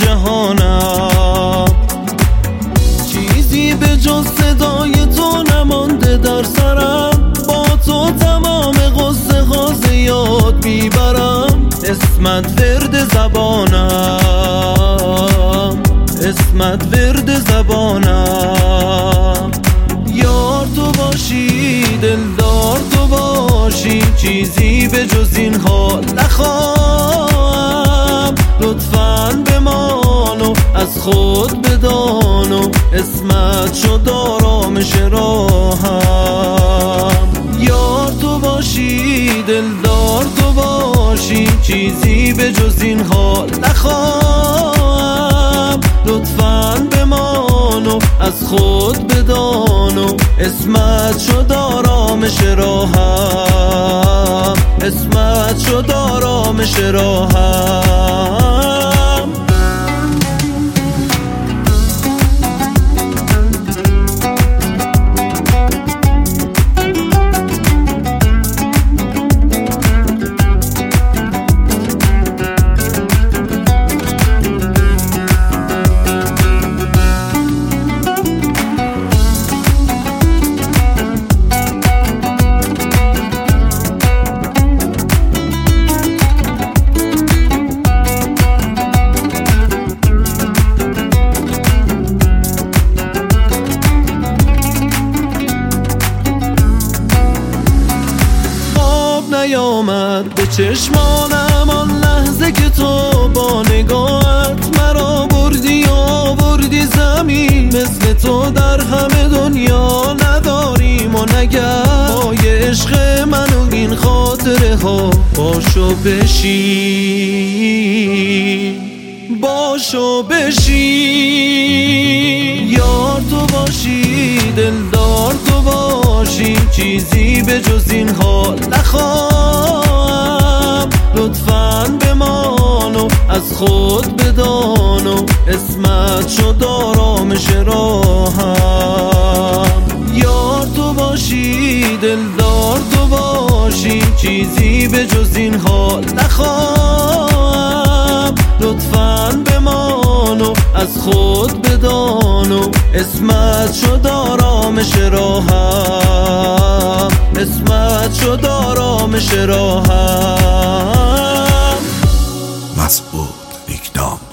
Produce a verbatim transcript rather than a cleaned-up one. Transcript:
جهانم. چیزی به جز صدای تو نمانده در سرم، با تو تمام قصه ها زیاد میبرم. اسمت ورد زبانم، اسمت ورد زبانم. یار تو باشی، دلدار تو باشی، چیزی به جز این حال نخواهم. لطفاً بمان و از خود بدان و اسمت شد آرامش راهم. یار تو باشی، دلدار تو باشی، چیزی به جز این حال نخواهم. لطفاً بمان و از خود بدان و اسمت شد آرامش راهم، اسمت شد آرامش راهم. نیامد به چشمانم آن لحظه که تو با نگاهت مرا بردی و بردی زمین. مثل تو در همه دنیا نداریم و نگر پای عشق من و این خاطره ها. باشو بشین، باشو بشین. یار تو باشی، دلدار تو باشی، چیزی به جز این حال نخواهم. لطفاً بمان و از خود بدان و اسمت شد آرامش راهم. یار تو باشی، دلدار تو باشی، چیزی به جز این حال نخواهم. لطفاً بمان و از خود بدان و اسمت شد آرامش راهم، اسمت شد آرامش راهم. مسعود ویکدام.